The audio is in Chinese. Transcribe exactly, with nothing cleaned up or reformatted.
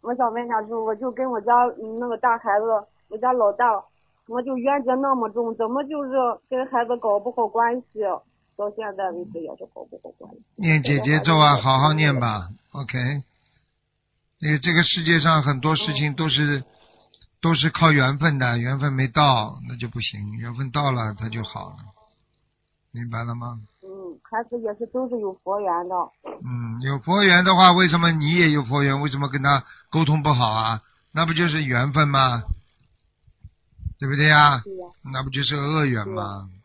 我想问一下师傅，我就跟我家嗯那个大孩子，我家老大，我就冤结那么重，怎么就是跟孩子搞不好关系？到现在为止也是搞不好关系。 念姐姐咒啊，好好念吧。OK。这个这个世界上很多事情都是、嗯、都是靠缘分的，缘分没到那就不行，缘分到了它就好了，明白了吗？ 嗯，孩子也是都是有佛缘的。 嗯，有佛缘的话，为什么你也有佛缘？为什么跟他沟通不好啊？那不就是缘分吗？对不对呀？ 对呀。 那不就是恶缘吗？